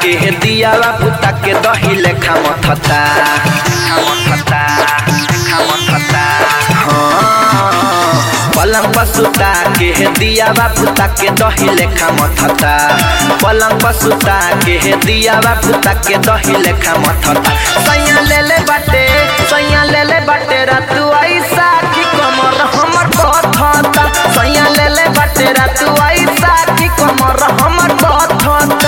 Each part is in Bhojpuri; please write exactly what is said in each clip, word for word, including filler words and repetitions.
के दियावा पुता के दही लेखा मथता मथता मथता पलंग पसुता के दियावा पुता के दही लेखा मथता पलंग पसुता के दियावा पुता के दही लेखा मथता सैया ले ले बाटे सैया ले ले बाटे रातू ऐसा की कमर हमर बथता सैया ले ले बाटे रातू ऐसा की कमर हमर बथता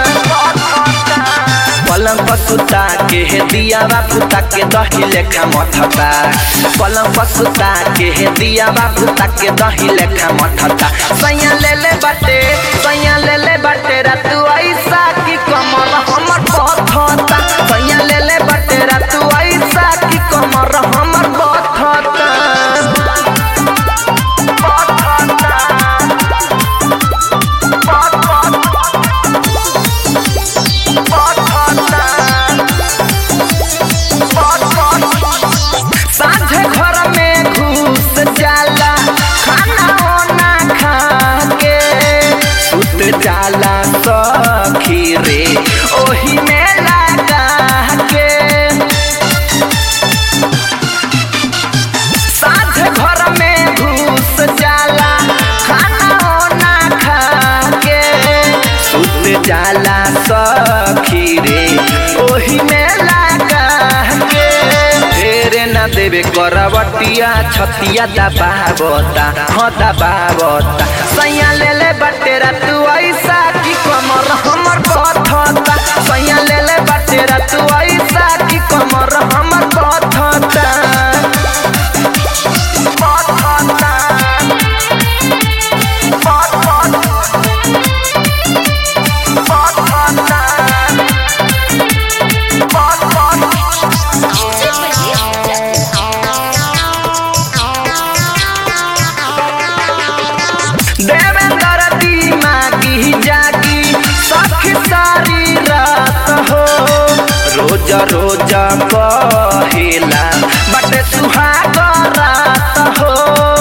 पलंग पसुता के दियावा पुता के दही लेखा मथता पलंग पसुता के दियावा पुता के दही लेखा मथता सैया ले ले बाटे सैया ले ले बाटे रातू ऐसा की कमर हमर बथता सैया ले ले बाटे रातू ऐसा की कमर हमर बथता जाला सखी रे ओही में लगा के साथ घर में घुस जाला खाना होना खा के सुत जाला सखी रे ओही में लगा के फेरे न देवे करवटिया छतिया दबावता हाँ दबावता सैया ले ले बाटे रातू ऐसा की कमर हमर बथता सैया ले ले बाटे रातू ऐसा की कमर हमर बथता रोज रोज कहेला बटे सुहाग रात हो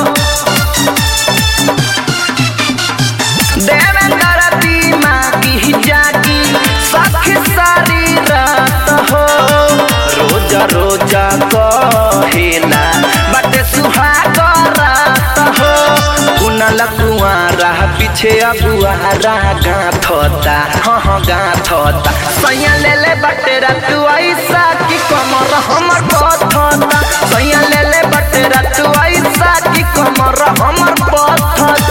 देवेंद्र दिमागी जागी सखी सारी रात हो रोज रोज कहेला बटे सुहाग रात हो कुनल कुआरा पीछे अगुआरा गाथता हाँ हाँ गाथता सैया ले ले बाटे रातू ऐसा की कमर हमर बथता सैया ले ले बाटे रातू ऐसा की कमर हमर बथता।